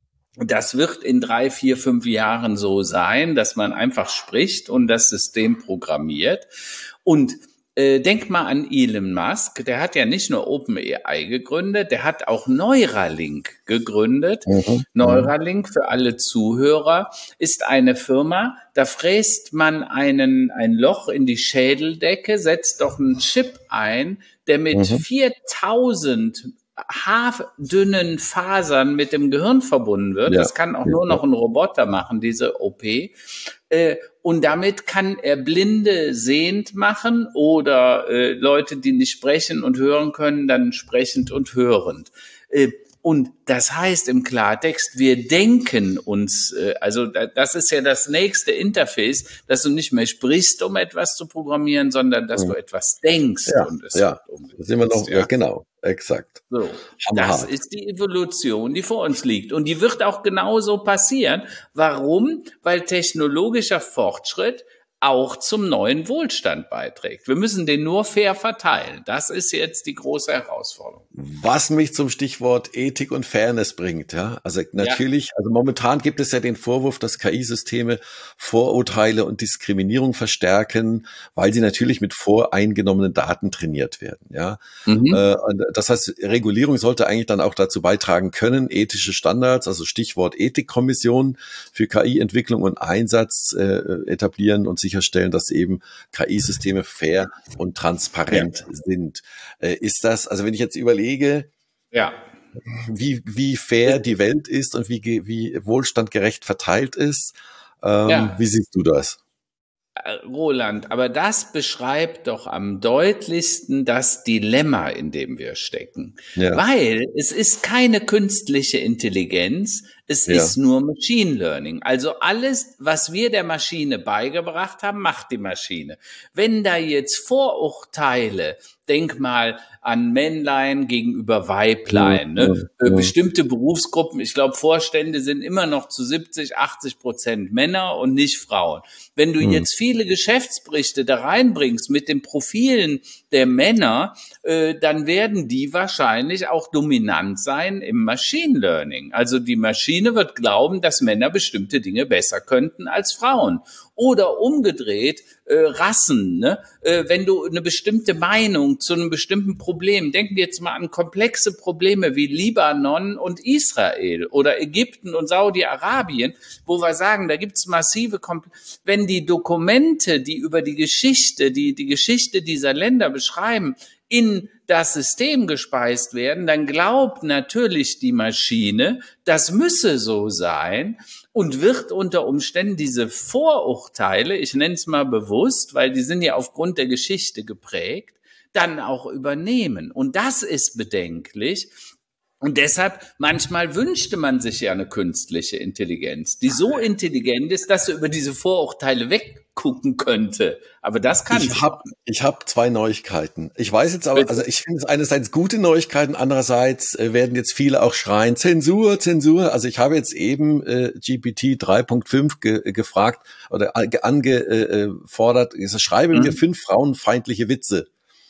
das wird in drei, vier, fünf Jahren so sein, dass man einfach spricht und das System programmiert. Und äh, denk mal an Elon Musk, der hat ja nicht nur OpenAI gegründet, der hat auch Neuralink gegründet. Mhm, mhm, Neuralink für alle Zuhörer ist eine Firma, da fräst man einen, ein Loch in die Schädeldecke, setzt doch einen Chip ein, der mit mhm. viertausend haardünnen Fasern mit dem Gehirn verbunden wird. Ja, Das kann auch ja, nur ja. noch ein Roboter machen, diese O P. Äh, und damit kann er Blinde sehend machen oder äh, Leute, die nicht sprechen und hören können, dann sprechend und hörend. Äh, und das heißt im Klartext, wir denken uns, äh, also das ist ja das nächste Interface, dass du nicht mehr sprichst, um etwas zu programmieren, sondern dass du Mhm. etwas denkst Ja, und es ja. wird Da sind wir umgesetzt, noch, ja, ja. genau, exakt. So, das Hammerhart. ist die Evolution, die vor uns liegt. Und die wird auch genauso passieren. Warum? Weil technologischer Fortschritt auch zum neuen Wohlstand beiträgt. Wir müssen den nur fair verteilen. Das ist jetzt die große Herausforderung. Was mich zum Stichwort Ethik und Fairness bringt, ja. Also Ja. natürlich, also momentan gibt es ja den Vorwurf, dass K I-Systeme Vorurteile und Diskriminierung verstärken, weil sie natürlich mit voreingenommenen Daten trainiert werden, ja. Mhm. Äh, und das heißt, Regulierung sollte eigentlich dann auch dazu beitragen können, ethische Standards, also Stichwort Ethikkommission für K I-Entwicklung und Einsatz äh, etablieren und sicherstellen, dass eben K I-Systeme fair und Ja. transparent sind. Äh, ist das, also wenn ich jetzt überlege, Ja. wie, wie fair die Welt ist und wie, ge- wie wohlstandgerecht verteilt ist, ähm, Ja. wie siehst du das? Roland, aber das beschreibt doch am deutlichsten das Dilemma, in dem wir stecken. Ja. Weil es ist keine künstliche Intelligenz, es Ja. ist nur Machine Learning. Also alles, was wir der Maschine beigebracht haben, macht die Maschine. Wenn da jetzt Vorurteile, denk mal an Männlein gegenüber Weiblein, ne? Ja, ja. Bestimmte Berufsgruppen, ich glaube, Vorstände sind immer noch zu siebzig, achtzig Prozent Männer und nicht Frauen. Wenn du Hm. jetzt viele Geschäftsberichte da reinbringst mit den Profilen der Männer, äh, dann werden die wahrscheinlich auch dominant sein im Machine Learning. Also die Maschine wird glauben, dass Männer bestimmte Dinge besser könnten als Frauen. Oder umgedreht, äh, Rassen, ne? Äh, wenn du eine bestimmte Meinung zu einem bestimmten Problem, denken wir jetzt mal an komplexe Probleme wie Libanon und Israel oder Ägypten und Saudi-Arabien, wo wir sagen, da gibt's massive, Kompl wenn die Dokumente, die über die Geschichte, die die Geschichte dieser Länder beschreiben, in das System gespeist werden, dann glaubt natürlich die Maschine, das müsse so sein und wird unter Umständen diese Vorurteile, ich nenne es mal bewusst, weil die sind ja aufgrund der Geschichte geprägt, dann auch übernehmen. Und das ist bedenklich. Und deshalb, manchmal wünschte man sich ja eine künstliche Intelligenz, die so intelligent ist, dass sie über diese Vorurteile weggucken könnte. Aber das kann ich habe ich hab zwei Neuigkeiten. Ich weiß jetzt aber, also ich finde es einerseits gute Neuigkeiten, andererseits äh, werden jetzt viele auch schreien, Zensur, Zensur. Also ich habe jetzt eben äh, G P T drei Punkt fünf ge gefragt oder angefordert, äh, schreibe mir mhm. fünf frauenfeindliche Witze.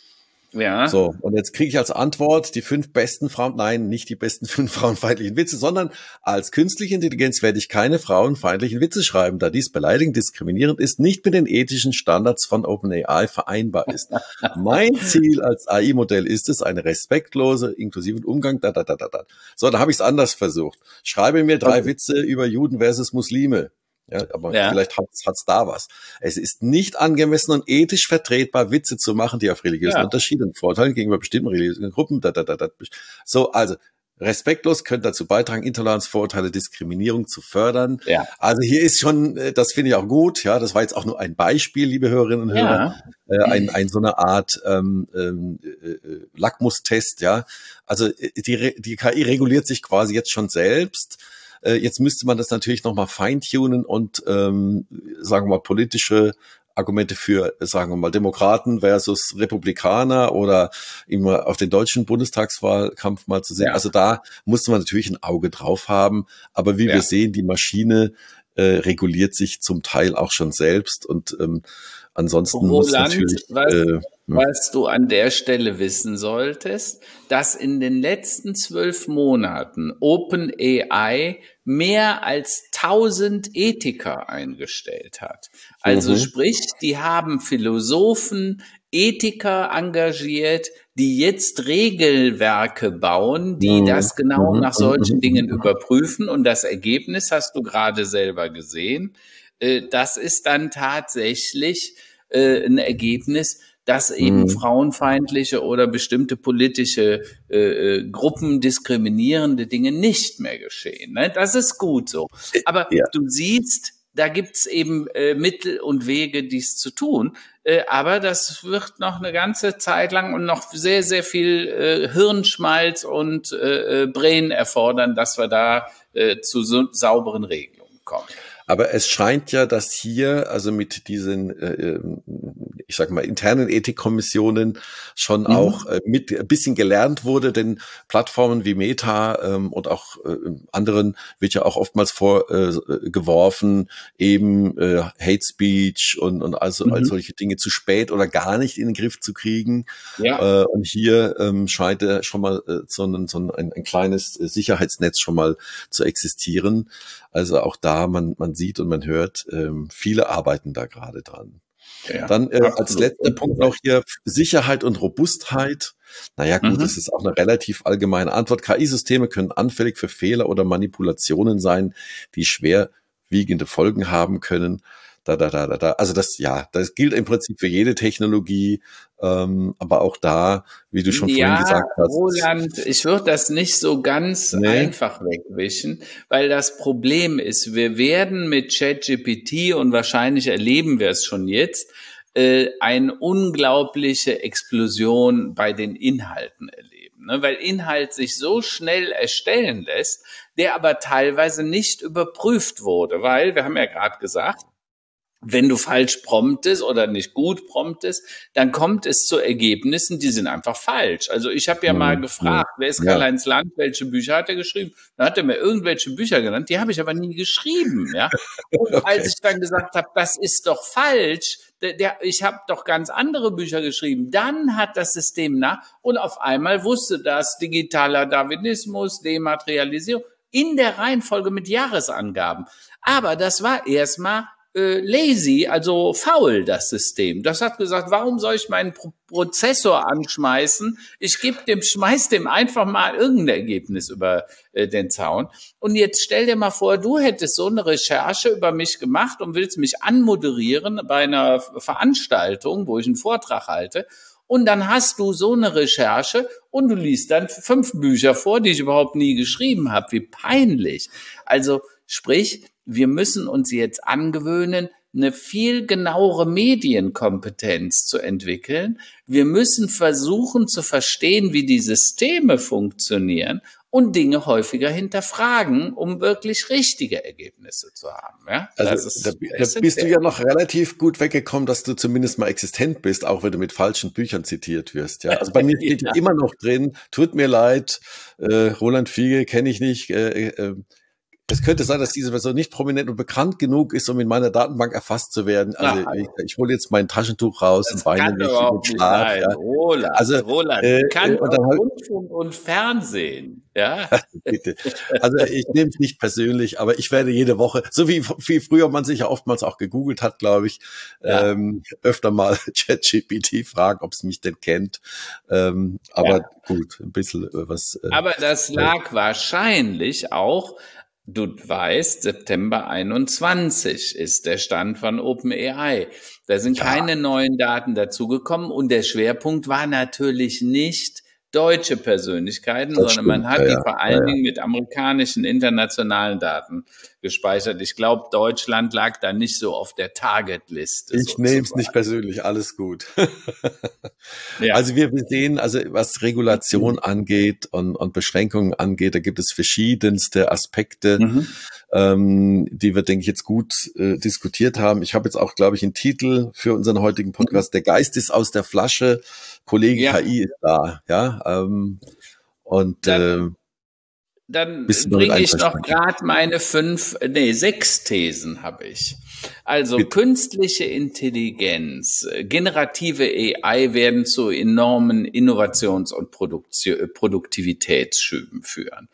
Ja. So, und jetzt kriege ich als Antwort die fünf besten Frauen, nein, nicht die besten fünf frauenfeindlichen Witze, sondern als künstliche Intelligenz werde ich keine frauenfeindlichen Witze schreiben, da dies beleidigend, diskriminierend ist, nicht mit den ethischen Standards von OpenAI vereinbar ist. Mein Ziel als A I-Modell ist es, eine respektlose, inklusiven Umgang, da, da, da, da, da. So, da habe ich es anders versucht. Schreibe mir drei okay. Witze über Juden versus Muslime. Ja, aber ja. vielleicht hat's, hat's da was. Es ist nicht angemessen und ethisch vertretbar, Witze zu machen, die auf religiösen ja. Unterschieden und Vorteilen gegenüber bestimmten religiösen Gruppen, da, da, da, da. So, also, respektlos könnte dazu beitragen, Intoleranz, Vorurteile, Diskriminierung zu fördern. Ja. Also hier ist schon, das finde ich auch gut, ja, das war jetzt auch nur ein Beispiel, liebe Hörerinnen und Hörer, ja. äh, ein, ein so eine Art ähm, äh, Lackmustest, ja. Also die, die K I reguliert sich quasi jetzt schon selbst. Jetzt müsste man das natürlich nochmal feintunen und, ähm, sagen wir mal, politische Argumente für, sagen wir mal, Demokraten versus Republikaner oder immer auf den deutschen Bundestagswahlkampf mal zu sehen. Ja. Also da musste man natürlich ein Auge drauf haben. Aber wie ja. wir sehen, die Maschine äh, reguliert sich zum Teil auch schon selbst und ähm, ansonsten Roland, muss natürlich... Was, äh, was du an der Stelle wissen solltest, dass in den letzten zwölf Monaten OpenAI mehr als tausend Ethiker eingestellt hat. Also mhm. sprich, die haben Philosophen, Ethiker engagiert, die jetzt Regelwerke bauen, die mhm. das genau mhm. nach solchen mhm. Dingen überprüfen. Und das Ergebnis hast du gerade selber gesehen. Das ist dann tatsächlich ein Ergebnis, dass eben mhm. frauenfeindliche oder bestimmte politische äh, Gruppen diskriminierende Dinge nicht mehr geschehen. Ne? Das ist gut so. Aber ja. du siehst, da gibt's eben äh, Mittel und Wege, dies zu tun. Äh, aber das wird noch eine ganze Zeit lang und noch sehr, sehr viel äh, Hirnschmalz und äh, Brain erfordern, dass wir da äh, zu so sauberen Regelungen kommen. Aber es scheint ja, dass hier, also mit diesen, äh, ich sag mal, internen Ethikkommissionen schon mhm. auch äh, mit ein bisschen gelernt wurde, denn Plattformen wie Meta ähm, und auch äh, anderen wird ja auch oftmals vorgeworfen, äh, eben äh, Hate Speech und, und also mhm. all solche Dinge zu spät oder gar nicht in den Griff zu kriegen. Ja. Äh, und hier ähm, scheint äh, schon mal äh, so, ein, so ein, ein kleines Sicherheitsnetz schon mal zu existieren. Also auch da, man, man sieht und man hört, ähm, viele arbeiten da gerade dran. Ja, Dann äh, als letzter Punkt noch hier Sicherheit und Robustheit. Naja gut, mhm. das ist auch eine relativ allgemeine Antwort. K I-Systeme können anfällig für Fehler oder Manipulationen sein, die schwerwiegende Folgen haben können. da, da, da, da, da. Also das, ja, das gilt im Prinzip für jede Technologie, ähm, aber auch da, wie du schon vorhin Ja, gesagt hast, Roland, ich würde das nicht so ganz nee, einfach wegwischen, weil das Problem ist, wir werden mit ChatGPT und wahrscheinlich erleben wir es schon jetzt, äh, eine unglaubliche Explosion bei den Inhalten erleben, ne? Weil Inhalt sich so schnell erstellen lässt, der aber teilweise nicht überprüft wurde, weil, wir haben ja gerade gesagt, wenn du falsch promptest oder nicht gut promptest, dann kommt es zu Ergebnissen, die sind einfach falsch. Also ich habe ja mal hm, hm, gefragt, wer ist ja, Karl-Heinz Land, welche Bücher hat er geschrieben? Dann hat er mir irgendwelche Bücher genannt, die habe ich aber nie geschrieben, ja. Und als okay. ich dann gesagt habe, das ist doch falsch, der, der, ich habe doch ganz andere Bücher geschrieben, dann hat das System nach und auf einmal wusste das digitaler Darwinismus, Dematerialisierung in der Reihenfolge mit Jahresangaben. Aber das war erstmal äh, lazy, also faul, das System. Das hat gesagt, warum soll ich meinen Pro Prozessor anschmeißen? Ich gebe dem, schmeiß dem einfach mal irgendein Ergebnis über äh, den Zaun. Und jetzt stell dir mal vor, du hättest so eine Recherche über mich gemacht und willst mich anmoderieren bei einer Veranstaltung, wo ich einen Vortrag halte. Und dann hast du so eine Recherche und du liest dann fünf Bücher vor, die ich überhaupt nie geschrieben habe. Wie peinlich. Also sprich, wir müssen uns jetzt angewöhnen, eine viel genauere Medienkompetenz zu entwickeln. Wir müssen versuchen zu verstehen, wie die Systeme funktionieren und Dinge häufiger hinterfragen, um wirklich richtige Ergebnisse zu haben. Ja, Also das da, ist da bist du essentiell. ja noch relativ gut weggekommen, dass du zumindest mal existent bist, auch wenn du mit falschen Büchern zitiert wirst. Ja, also bei mir steht ja Ja. immer noch drin, tut mir leid, äh, Roland Fiege kenne ich nicht. Äh, äh, es könnte sein, dass diese Person nicht prominent und bekannt genug ist, um in meiner Datenbank erfasst zu werden. Also Na, ich, ich hole jetzt mein Taschentuch raus und das weine kann mich in den überhaupt nicht Schlaf. sein. Ja. Roland, Also Roland, äh, äh, bekannt und aus dann halt Rundfunk und Fernsehen. Ja, bitte. Also ich nehme es nicht persönlich, aber ich werde jede Woche, so wie, wie früher man sich ja oftmals auch gegoogelt hat, glaube ich, ja, ähm, öfter mal ChatGPT fragen, ob es mich denn kennt. Ähm, ja. aber gut, ein bisschen äh, was. Äh, Aber das äh, lag wahrscheinlich auch, du weißt, September einundzwanzig ist der Stand von OpenAI. Da sind ja, keine neuen Daten dazugekommen und der Schwerpunkt war natürlich nicht deutsche Persönlichkeiten, das sondern man stimmt. Ja, hat die ja, vor ja, allen ja. Dingen mit amerikanischen, internationalen Daten gespeichert. Ich glaube, Deutschland lag da nicht so auf der Targetliste Ich nehme es nicht sozusagen. persönlich, alles gut. Ja. Also wir wir sehen, also was Regulation angeht und, und Beschränkungen angeht, da gibt es verschiedenste Aspekte, Mhm. ähm, die wir, denke ich, jetzt gut äh, diskutiert haben. Ich habe jetzt auch, glaube ich, einen Titel für unseren heutigen Mhm. Podcast. Der Geist ist aus der Flasche, Kollege Ja, K I ist da. Ja, ähm, und dann äh, bist du Dann damit bringe ich noch einverstanden? gerade meine fünf, nee, sechs Thesen habe ich. Also Bitte. künstliche Intelligenz, äh, generative A I werden zu enormen Innovations- und Produktio- Produktivitätsschüben führen.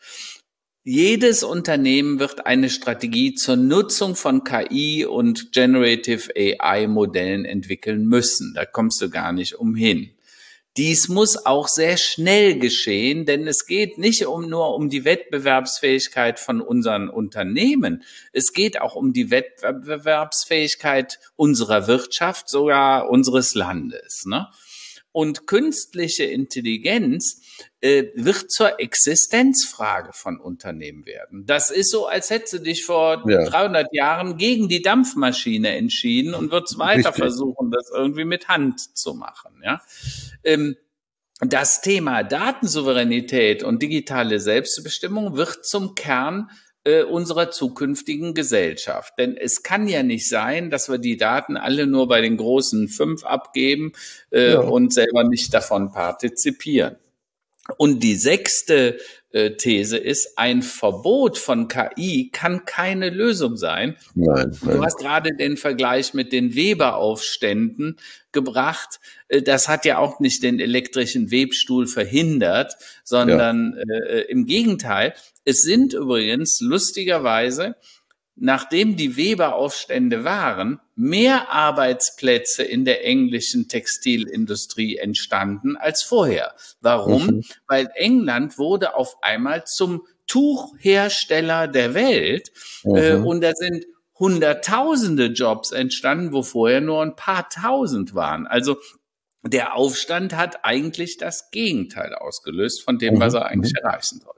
Jedes Unternehmen wird eine Strategie zur Nutzung von K I und Generative A I-Modellen entwickeln müssen. Da kommst du gar nicht umhin. Dies muss auch sehr schnell geschehen, denn es geht nicht um, nur um die Wettbewerbsfähigkeit von unseren Unternehmen. Es geht auch um die Wettbewerbsfähigkeit unserer Wirtschaft, sogar unseres Landes, ne? Und künstliche Intelligenz äh, wird zur Existenzfrage von Unternehmen werden. Das ist so, als hättest du dich vor Ja, dreihundert Jahren gegen die Dampfmaschine entschieden und würdest weiter richtig. versuchen, das irgendwie mit Hand zu machen, ja. Ähm, das Thema Datensouveränität und digitale Selbstbestimmung wird zum Kern äh, unserer zukünftigen Gesellschaft. Denn es kann ja nicht sein, dass wir die Daten alle nur bei den großen fünf abgeben äh, Ja, und selber nicht davon partizipieren. Und die sechste äh, These ist, ein Verbot von K I kann keine Lösung sein. nein, Du nein. hast gerade den Vergleich mit den Weberaufständen gebracht. Äh, Das hat ja auch nicht den elektrischen Webstuhl verhindert, Ja. sondern äh, im Gegenteil. Es sind übrigens lustigerweise, nachdem die Weberaufstände waren, mehr Arbeitsplätze in der englischen Textilindustrie entstanden als vorher. Warum? Mhm. Weil England wurde auf einmal zum Tuchhersteller der Welt äh, Mhm. und da sind hunderttausende Jobs entstanden, wo vorher nur ein paar tausend waren. Also der Aufstand hat eigentlich das Gegenteil ausgelöst von dem, was er eigentlich erreichen sollte.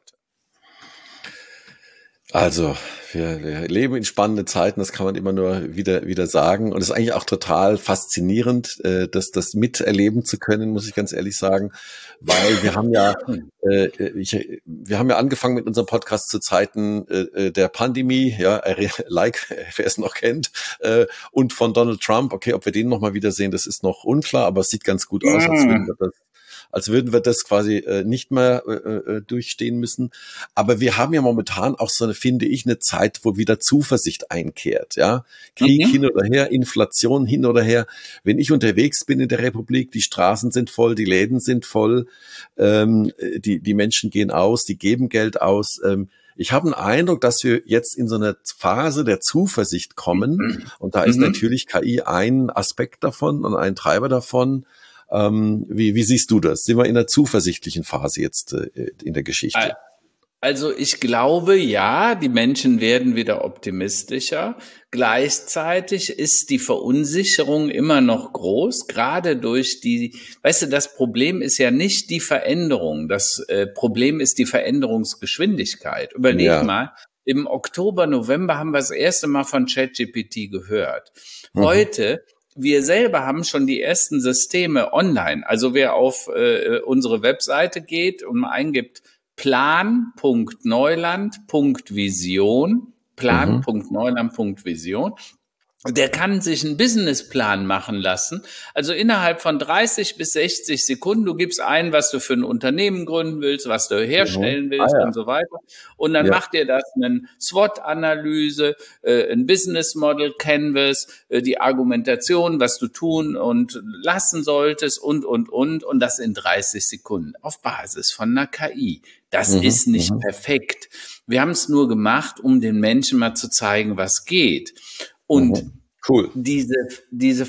Also, wir, wir leben in spannenden Zeiten, das kann man immer nur wieder wieder sagen. Und es ist eigentlich auch total faszinierend, äh, das, das miterleben zu können, muss ich ganz ehrlich sagen. Weil wir haben ja, äh, ich, wir haben ja angefangen mit unserem Podcast zu Zeiten äh, der Pandemie, ja, like, wer es noch kennt, äh, und von Donald Trump. Okay, ob wir den nochmal wiedersehen, das ist noch unklar, aber es sieht ganz gut aus, als würden wir das als würden wir das quasi äh, nicht mehr äh, durchstehen müssen. Aber wir haben ja momentan auch so eine, finde ich, eine Zeit, wo wieder Zuversicht einkehrt. Ja, Krieg mhm. hin oder her, Inflation hin oder her. Wenn ich unterwegs bin in der Republik, die Straßen sind voll, die Läden sind voll, ähm, die die Menschen gehen aus, die geben Geld aus. Ähm, ich habe einen Eindruck, dass wir jetzt in so eine Phase der Zuversicht kommen. Und da ist mhm. natürlich K I ein Aspekt davon und ein Treiber davon. Ähm, wie, wie siehst du das? Sind wir in einer zuversichtlichen Phase jetzt äh, in der Geschichte? Also ich glaube, ja, die Menschen werden wieder optimistischer. Gleichzeitig ist die Verunsicherung immer noch groß, gerade durch die, weißt du, das Problem ist ja nicht die Veränderung, das äh, Problem ist die Veränderungsgeschwindigkeit. Überleg ja. mal, im Oktober, November haben wir das erste Mal von ChatGPT gehört. Heute mhm. Wir selber haben schon die ersten Systeme online. Also wer auf äh, unsere Webseite geht und mal eingibt plan Punkt neuland Punkt vision, plan Punkt neuland Punkt vision, der kann sich einen Businessplan machen lassen. Also innerhalb von dreißig bis sechzig Sekunden, du gibst ein, was du für ein Unternehmen gründen willst, was du herstellen willst ah, ja. und so weiter. Und dann ja. macht dir das eine SWOT-Analyse, äh, ein Business Model Canvas, äh, die Argumentation, was du tun und lassen solltest und, und, und. Und das in dreißig Sekunden auf Basis von einer K I. Das mhm, ist nicht mhm. perfekt. Wir haben es nur gemacht, um den Menschen mal zu zeigen, was geht. Und mhm. cool. diese, diese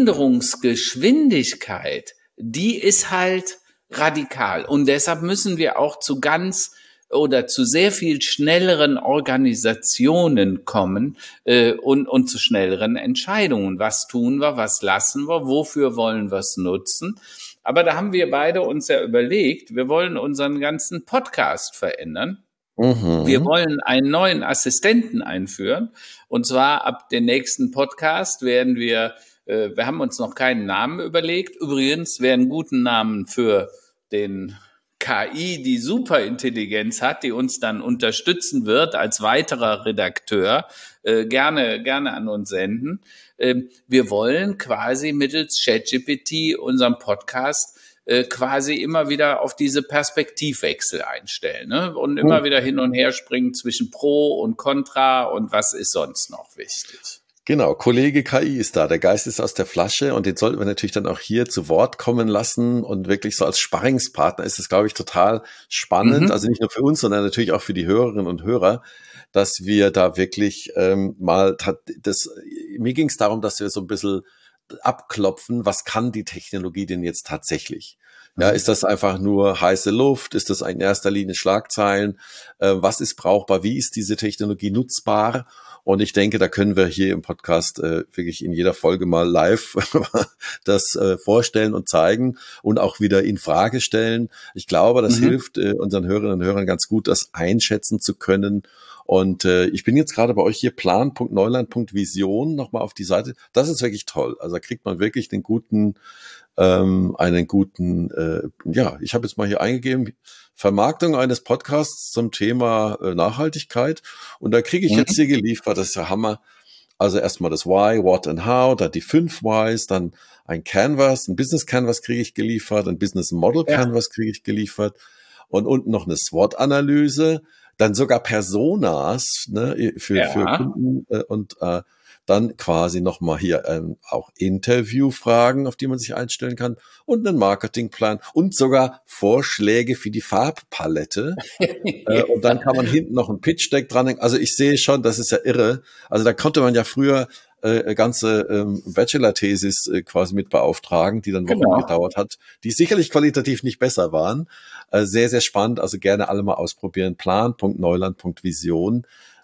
Veränderungsgeschwindigkeit, die ist halt radikal. Und deshalb müssen wir auch zu ganz oder zu sehr viel schnelleren Organisationen kommen äh, und, und zu schnelleren Entscheidungen. Was tun wir, was lassen wir, wofür wollen wir es nutzen? Aber da haben wir beide uns ja überlegt, wir wollen unseren ganzen Podcast verändern. Mhm. Wir wollen einen neuen Assistenten einführen. Und zwar ab dem nächsten Podcast werden wir, äh, wir haben uns noch keinen Namen überlegt. Übrigens, wer einen guten Namen für den K I, die Superintelligenz hat, die uns dann unterstützen wird als weiterer Redakteur, äh, gerne, gerne an uns senden. Äh, wir wollen quasi mittels ChatGPT unseren Podcast quasi immer wieder auf diese Perspektivwechsel einstellen, ne? Und immer wieder hin und her springen zwischen Pro und Contra und was ist sonst noch wichtig. Genau, Kollege K I ist da, der Geist ist aus der Flasche und den sollten wir natürlich dann auch hier zu Wort kommen lassen und wirklich so als Sparringspartner ist es, glaube ich, total spannend, mhm. also nicht nur für uns, sondern natürlich auch für die Hörerinnen und Hörer, dass wir da wirklich ähm, mal, das, mir ging es darum, dass wir so ein bisschen abklopfen, was kann die Technologie denn jetzt tatsächlich? Ja, ist das einfach nur heiße Luft? Ist das in erster Linie Schlagzeilen? Äh, was ist brauchbar? Wie ist diese Technologie nutzbar? Und ich denke, da können wir hier im Podcast äh, wirklich in jeder Folge mal live das äh, vorstellen und zeigen und auch wieder in Frage stellen. Ich glaube, das mhm. hilft äh, unseren Hörerinnen und Hörern ganz gut, das einschätzen zu können. Und äh, ich bin jetzt gerade bei euch hier, plan Punkt neuland Punkt vision, nochmal auf die Seite. Das ist wirklich toll. Also da kriegt man wirklich den guten, ähm, einen guten, äh, ja, ich habe jetzt mal hier eingegeben, Vermarktung eines Podcasts zum Thema äh, Nachhaltigkeit. Und da kriege ich mhm. jetzt hier geliefert, das ist ja Hammer. Also erstmal das Why, What and How, dann die fünf Whys, dann ein Canvas, ein Business Canvas kriege ich geliefert, ein Business Model Canvas ja. kriege ich geliefert und unten noch eine SWOT-Analyse. Dann sogar Personas, ne, für, ja. für Kunden äh, und äh, dann quasi nochmal hier ähm, auch Interviewfragen, auf die man sich einstellen kann und einen Marketingplan und sogar Vorschläge für die Farbpalette. äh, und dann kann man hinten noch ein Pitch-Deck dranhängen. Also ich sehe schon, das ist ja irre. Also da konnte man ja früher äh, ganze ähm, Bachelor-Thesis äh, quasi mit beauftragen, die dann Wochen genau. gedauert hat, die sicherlich qualitativ nicht besser waren. Äh, sehr, sehr spannend. Also gerne alle mal ausprobieren. plan Punkt neuland Punkt vision.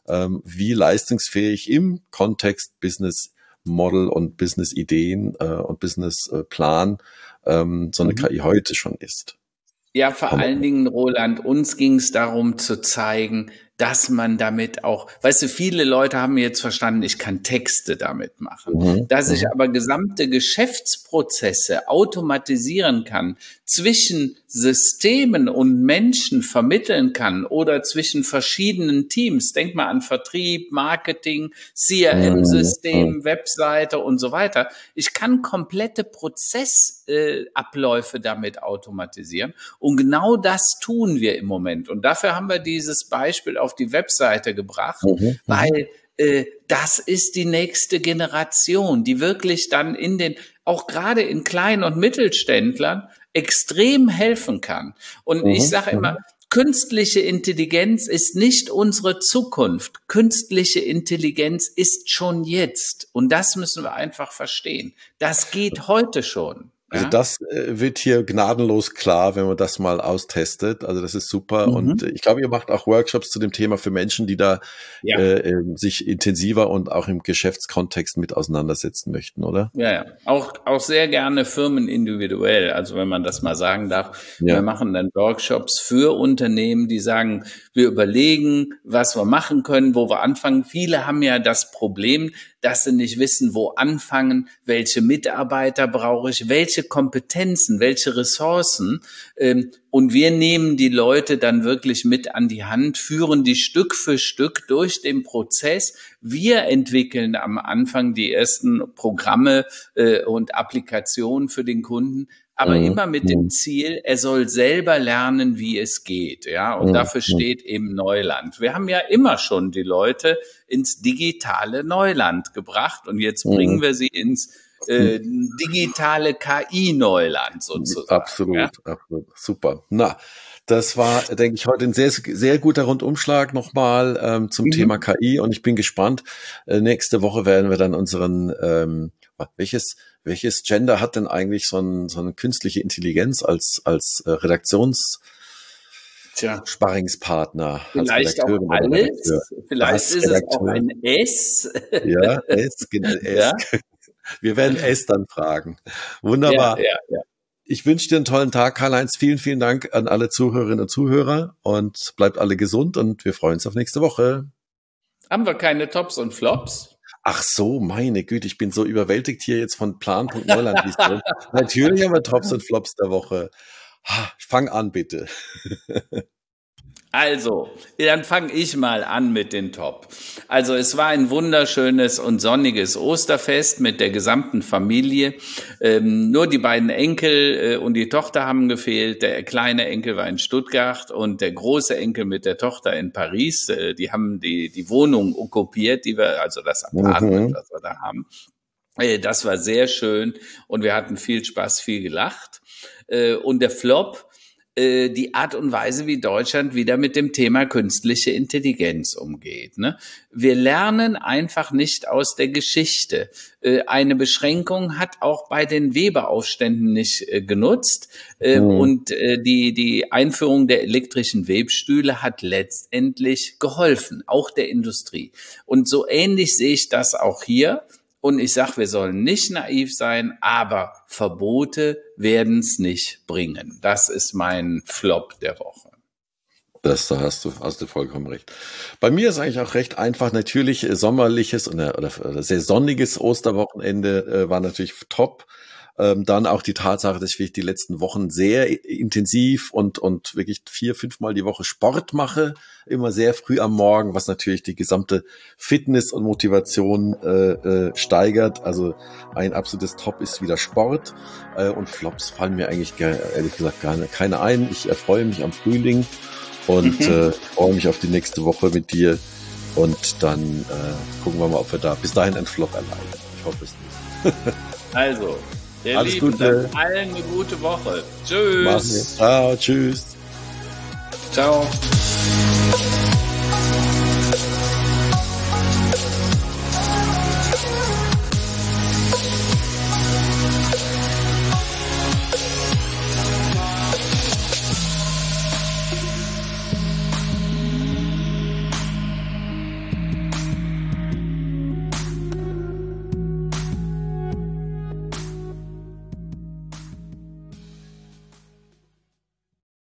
ähm, wie leistungsfähig im Kontext Business Model und Business Ideen äh, und Business äh, Plan ähm, so eine Mhm. K I heute schon ist. Ja, vor allen Dingen, Roland, uns ging es darum zu zeigen, dass man damit auch, weißt du, viele Leute haben jetzt verstanden, ich kann Texte damit machen, Mhm, dass ich mhm. aber gesamte Geschäftsprozesse automatisieren kann, zwischen Systemen und Menschen vermitteln kann oder zwischen verschiedenen Teams. Denk mal an Vertrieb, Marketing, C R M-System, Mhm. Webseite und so weiter. Ich kann komplette Prozessabläufe äh, damit automatisieren. Und genau das tun wir im Moment. Und dafür haben wir dieses Beispiel auf die Webseite gebracht, Mhm, weil äh, das ist die nächste Generation, die wirklich dann in den, auch gerade in Klein- und Mittelständlern, extrem helfen kann. Und ich mhm, sage immer, mhm. künstliche Intelligenz ist nicht unsere Zukunft. Künstliche Intelligenz ist schon jetzt. Und das müssen wir einfach verstehen. Das geht heute schon. Also Ja? das äh, wird hier gnadenlos klar, wenn man das mal austestet. Also das ist super. Und äh, Mhm. ich glaube, ihr macht auch Workshops zu dem Thema für Menschen, die da Ja. äh, ähm, sich intensiver und auch im Geschäftskontext mit auseinandersetzen möchten, oder? Ja, ja. Auch, auch sehr gerne Firmen individuell. Also wenn man das mal sagen darf. Wir Ja. machen dann Workshops für Unternehmen, die sagen, wir überlegen, was wir machen können, wo wir anfangen. Viele haben ja das Problem, dass sie nicht wissen, wo anfangen, welche Mitarbeiter brauche ich, welche Kompetenzen, welche Ressourcen. Und wir nehmen die Leute dann wirklich mit an die Hand, führen die Stück für Stück durch den Prozess. Wir entwickeln am Anfang die ersten Programme äh, und Applikationen für den Kunden, aber Mhm. immer mit dem Mhm. Ziel, er soll selber lernen, wie es geht. Ja, und Mhm. dafür steht eben Neuland. Wir haben ja immer schon die Leute ins digitale Neuland gebracht und jetzt bringen Mhm. wir sie ins äh, digitale K I-Neuland sozusagen. Absolut, Ja? absolut. Super. Na, das war, denke ich, heute ein sehr, sehr guter Rundumschlag nochmal ähm, zum Thema Mhm. K I und ich bin gespannt. Äh, nächste Woche werden wir dann unseren, ähm, welches, welches Gender hat denn eigentlich so, ein, so eine künstliche Intelligenz als, als äh, Redaktions Tja. Sparringspartner, als Vielleicht auch Redakteurin oder Redakteur? alles. Vielleicht Was, ist es auch Redakteur? ein S. Ja, S, genau, S. Ja, Wir werden S dann fragen. ja, Wunderbar. ja, ja. Ich wünsche dir einen tollen Tag, Karl-Heinz. Vielen, vielen Dank an alle Zuhörerinnen und Zuhörer und bleibt alle gesund und wir freuen uns auf nächste Woche. Haben wir keine Tops und Flops? Ach so, meine Güte, ich bin so überwältigt hier jetzt von Plan.Neuland-Vision. Natürlich haben wir Tops und Flops der Woche. Fang an, bitte. Also, dann fange ich mal an mit den Top. Also es war ein wunderschönes und sonniges Osterfest mit der gesamten Familie. Ähm, nur die beiden Enkel äh, und die Tochter haben gefehlt. Der kleine Enkel war in Stuttgart und der große Enkel mit der Tochter in Paris. Äh, die haben die, die Wohnung okkupiert, die wir, also das Apartment, Mhm. was wir da haben. Äh, das war sehr schön und wir hatten viel Spaß, viel gelacht. Äh, und der Flop, die Art und Weise, wie Deutschland wieder mit dem Thema künstliche Intelligenz umgeht. Ne? Wir lernen einfach nicht aus der Geschichte. Eine Beschränkung hat auch bei den Weberaufständen nicht genutzt. Mhm. Und die, die Einführung der elektrischen Webstühle hat letztendlich geholfen, auch der Industrie. Und so ähnlich sehe ich das auch hier. Und ich sage, wir sollen nicht naiv sein, aber Verbote werden es nicht bringen. Das ist mein Flop der Woche. Das, da hast du, hast du vollkommen recht. Bei mir ist eigentlich auch recht einfach. Natürlich äh, sommerliches oder, oder, oder sehr sonniges Osterwochenende äh, war natürlich top. Ähm, dann auch die Tatsache, dass ich die letzten Wochen sehr intensiv und, und wirklich vier, fünfmal die Woche Sport mache. Immer sehr früh am Morgen, was natürlich die gesamte Fitness und Motivation äh, äh, steigert. Also ein absolutes Top ist wieder Sport. Äh, und Flops fallen mir eigentlich gar, ehrlich gesagt gar keine ein. Ich erfreue mich am Frühling. Und mhm. äh, freue mich auf die nächste Woche mit dir. Und dann äh, gucken wir mal, ob wir da bis dahin einen Flop erleiden. Ich hoffe es nicht. Also, ihr Alles Lieben, Gute. allen eine gute Woche. Tschüss. Ciao, tschüss. Ciao.